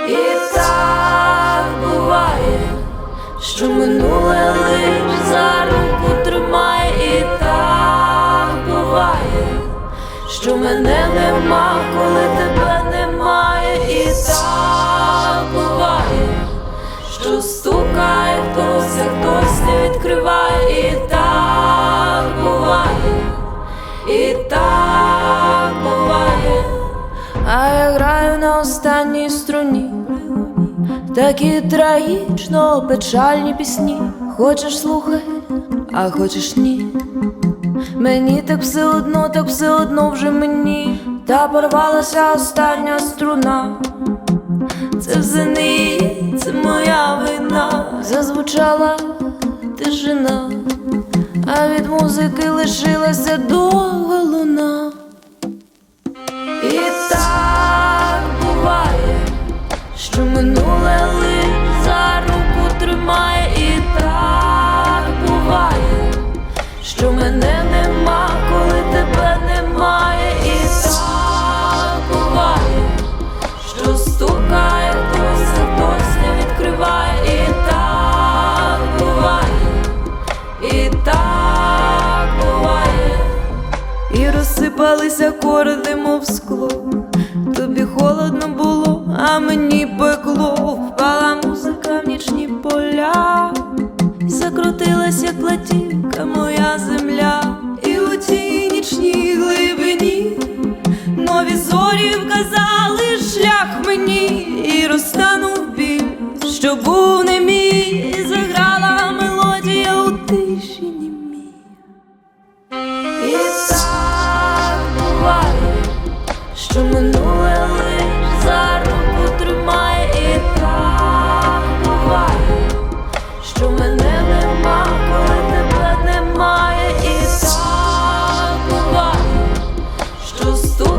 І так буває, що минуле лиш за руку тримає. І так буває, що мене нема, коли тебе немає. І так буває, що стукає хтось, а хтось не відкриває. І так буває, і так буває. А я граю на останній струні такі трагічно печальні пісні. Хочеш слухай, а хочеш ні. Мені так все одно вже мені. Та порвалася остання струна. Це все не її, це моя вина. Зазвучала тишина, а від музики лишилася довга луна. І так буває, що минуле лиш за руку тримає. І так буває, що мене нема, коли тебе немає. І так буває, що стукає хтось, а хтось не відкриває. І так буває, і так буває. І розсипалися акорди, мов скло. Тобі холодно було, а мені пекло. Впала музика в нічні поля, і закрутилась, як платівка, моя земля. І у тій нічній глибині нові зорі вказали шлях мені. І розтанув біль, що був не мій, і заграла мелодія у тиші німій. І так буває, що минуле лиш за руку тримає. І так буває, що мене нема, коли тебе немає. І так буває, що